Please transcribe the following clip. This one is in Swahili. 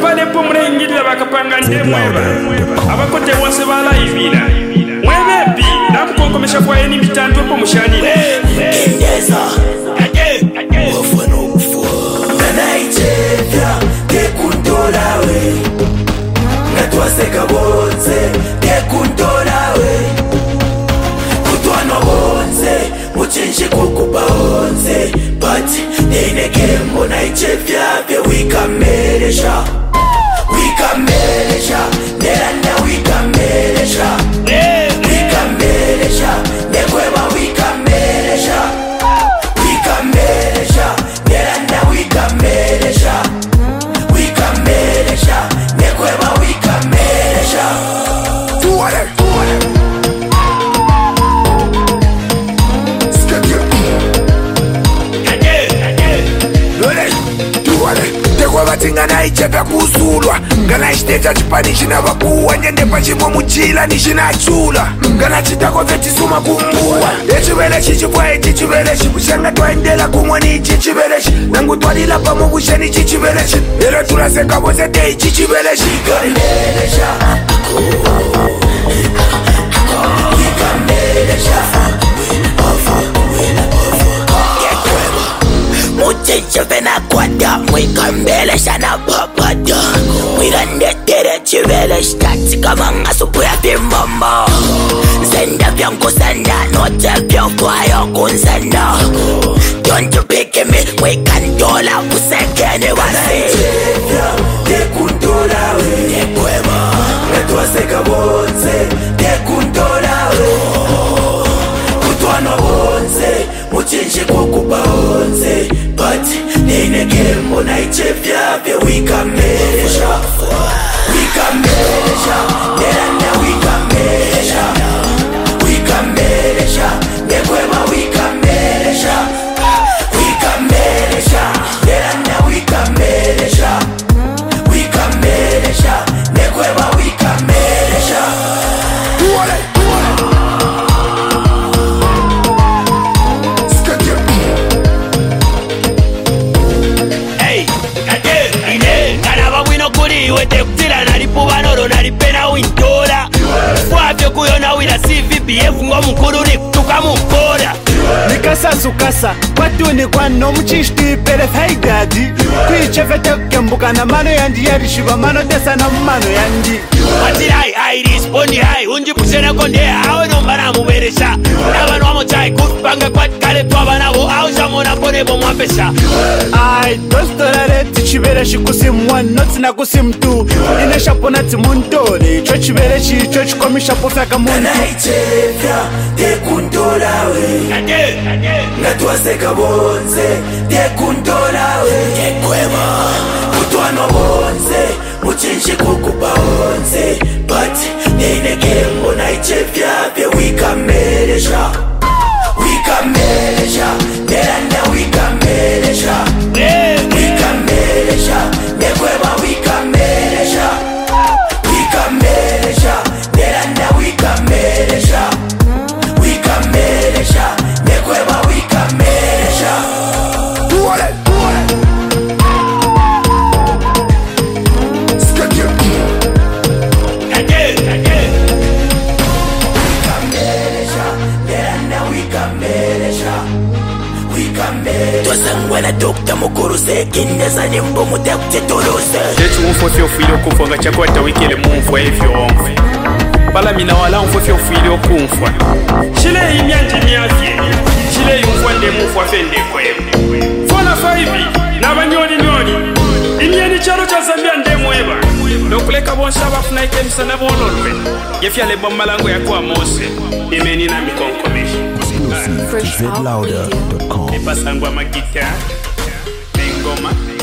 pale pomre ingilira bakapanga ndemweba abakote wose balayibira mwebepi namukonkomesha kwa eni mitando po mushanire kendeza wafano kufua nanaitevya kekuntorawe natwaseka bonze kekuntorawe kutwanwa bonze muchinshi kukupa bonze but neinekembo naichevya vye wikamelesha neranda wikamelesha nekweba wikamelesha neranda wikamelesha nekweba wikamelesha Ngana icheka kusulwa ngana chiteta chipani chinavakuwa nyende pachimwe muchila nichinachula ngana chitako vetisuma kumbuwa echivele chichipwae chichivelechi kushanga twaendela kumwe ni chichivelechi nangu twalila pamwe kusheni chichivelechi lero tulaseka vose tei chichivelechi muchinshi vena kwada mwikambelesha na papada mwirandetere chiveleshi tatsikamanga supuya vimambo zenda vyankusenda note vyokwayo kunsenda don't you pick me mwikandola kusekene wasi nekwema netwaseka bonze nekundolawe kutwanwa bonze muchinshi kukupa bonze but neinekembo naichevya vye wikamelesha neranda wikamelesha nekwema wikamelesha neranda wikamelesha nekwema wikamelesha wete kutila nalipubanolo nalipena wintola wavyo kuyona wila CVPF ngo mukulu ni kutuka mumpola nikasasukasa kwatuni kwano muchishitipele faigadi kwichevete kukembukana mano yandi yarishiva mano tesana mumano yandi watirai airispondi hai unjipusheneko nde awe nombana muberesha nabanu wamochai kupanga kwatikale twabanabo aushamona ponebo mwambesha ai dostorare tichiveleshi kusimwano tsina kusimtu ineshapona tsimuntole icho chiveleshi icho chikomishapo fyaka muntu naichevya tekundolawe natwaseka bonze tekundolawe nekwema kutwanwa bonze muchinshi kukupa bonze but neinekembo naichevya vye wikamelesha neranda wikamelesha nekwema wikamelesha neranda wikamelesha nekwema wikamelesha twasangwana Dr. mukuru sekindeza nimbo mutekutituluse Jetu mfofyo ofwile okumfwa chakwata wikele mumfwa evyomfe palamina wala mfofyo ofwile okumfwa chile imyanji myafye chile yumfwa nde mumfwa fende kwebe fona 5 n'abanyoni imyeni charo cha Zambia ndemweba nokuleka bonsa bafuna ikemisa nabololwe yefyale bommalango yakwa Mose imeni na mikonkomesha ZLouder.com. Epasangwa magita Nengoma